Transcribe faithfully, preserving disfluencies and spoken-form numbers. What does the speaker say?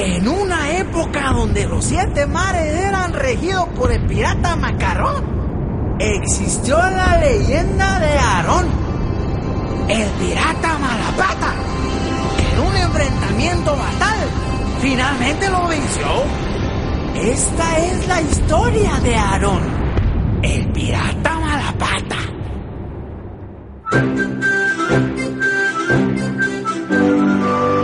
En una época donde los siete mares eran regidos por el pirata Macarrón, existió la leyenda de Aarón, el pirata Malapata, que en un enfrentamiento fatal finalmente lo venció. Esta es la historia de Aarón, el pirata Malapata.